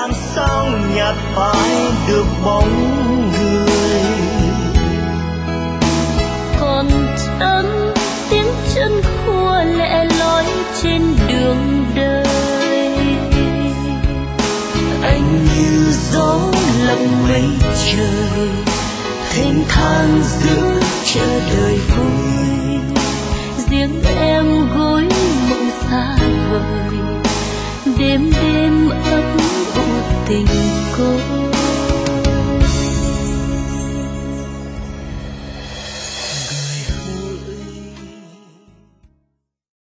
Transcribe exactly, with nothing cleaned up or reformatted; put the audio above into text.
làm sao nhạt phai được bóng người. Còn trắng tiếng chân khua lẻ loi trên đường đời, anh như gió lặng mây trời, thênh thang giữa chờ đời vui. riêng em gối mộng xa vời, đêm đêm